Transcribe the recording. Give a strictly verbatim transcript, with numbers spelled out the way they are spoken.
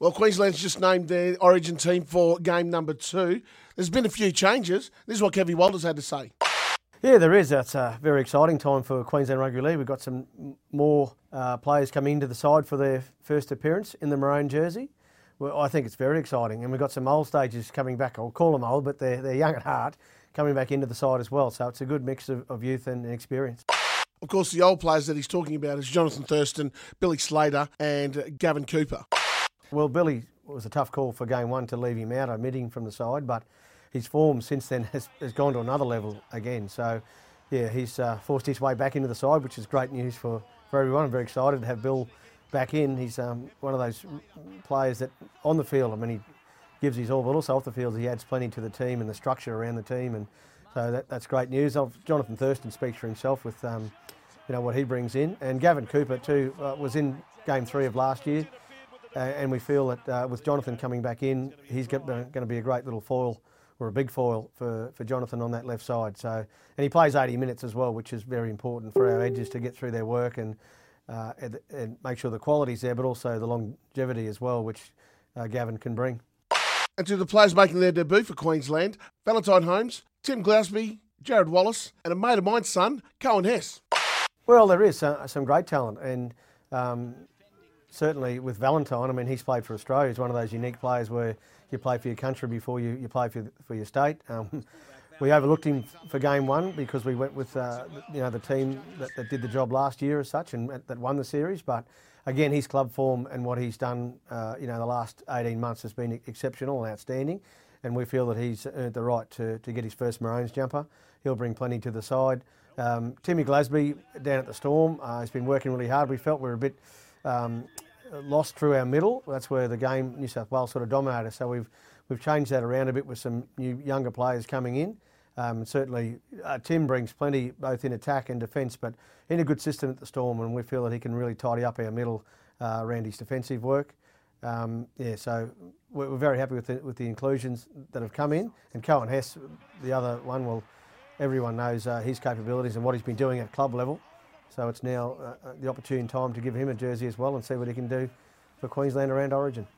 Well, Queensland's just named their Origin team for game number two. There's been a few changes. This is what Kevin Walters had to say. Yeah, there is. That's a very exciting time for Queensland Rugby League. We've got some more uh, players coming into the side for their first appearance in the maroon jersey. Well, I think it's very exciting. And we've got some old stages coming back. I'll call them old, but they're, they're young at heart, coming back into the side as well. So it's a good mix of, of youth and experience. Of course, the old players that he's talking about is Jonathan Thurston, Billy Slater and Gavin Cooper. Well, Billy was a tough call for game one to leave him out, omitting from the side, but his form since then has, has gone to another level again. So, yeah, he's uh, forced his way back into the side, which is great news for, for everyone. I'm very excited to have Bill back in. He's um, one of those players that, on the field, I mean, he gives his all, but also off the field, he adds plenty to the team and the structure around the team, and so that, that's great news. Jonathan Thurston speaks for himself with um, you know, what he brings in. And Gavin Cooper, too, uh, was in game three of last year. Uh, and we feel that uh, with Jonathan coming back in, he's going to be a great little foil, or a big foil for, for Jonathan on that left side. So, and he plays eighty minutes as well, which is very important for our edges to get through their work and, uh, and, and make sure the quality's there, but also the longevity as well, which uh, Gavin can bring. And to the players making their debut for Queensland, Valentine Holmes, Tim Glasby, Jared Wallace, and a mate of mine's son, Cohen Hess. Well, there is uh, some great talent, and um, certainly with Valentine, I mean, he's played for Australia. He's one of those unique players where you play for your country before you, you play for, for your state. Um, we overlooked him for game one because we went with uh, you know, the team that, that did the job last year as such and that won the series. But again, his club form and what he's done uh, you know, the last eighteen months has been exceptional and outstanding. And we feel that he's earned the right to, to get his first Maroons jumper. He'll bring plenty to the side. Um, Timmy Glasby down at the Storm uh, has been working really hard. We felt we were a bit um, lost through our middle. That's where the game New South Wales sort of dominated. So we've we've changed that around a bit with some new younger players coming in. Um, certainly, uh, Tim brings plenty both in attack and defence, but in a good system at the Storm, and we feel that he can really tidy up our middle uh, around his defensive work. Um, yeah, so we're, we're very happy with the, with the inclusions that have come in. And Cohen Hess, the other one, well, everyone knows uh, his capabilities and what he's been doing at club level. So it's now uh, the opportune time to give him a jersey as well and see what he can do for Queensland around Origin.